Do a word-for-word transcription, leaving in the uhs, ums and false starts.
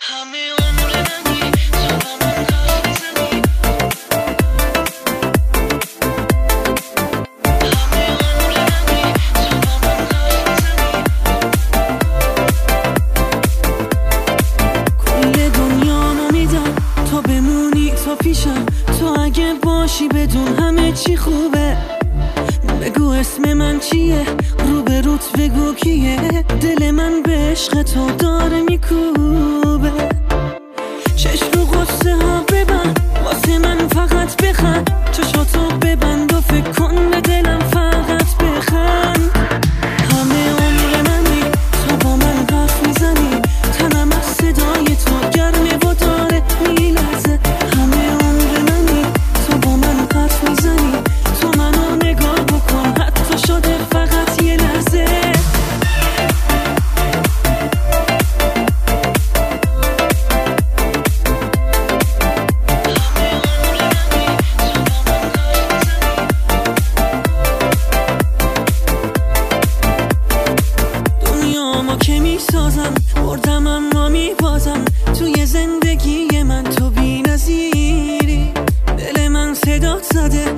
تو اگه باشی بدون همه چی خوبه. بگو اسم من چیه، رو به روت بگو کیه. دل من به عشق تو داره میکوبه. چشم رو قصه ها ببند، واسه من فقط بخند. چشاتو ببند و فکر کن به دلم فقط بخند. همه عمر منی، تو با من حرف میزنی. تنم از صدای تو گرمه و داره میلرزه. همه عمر منی، تو با من حرف میزنی. تو منو نگاه بکن، حتی شده فقط یه لحظه. که میسازم بردم اما میبازم. توی زندگی من تو بی نظیری. دل من صدات زده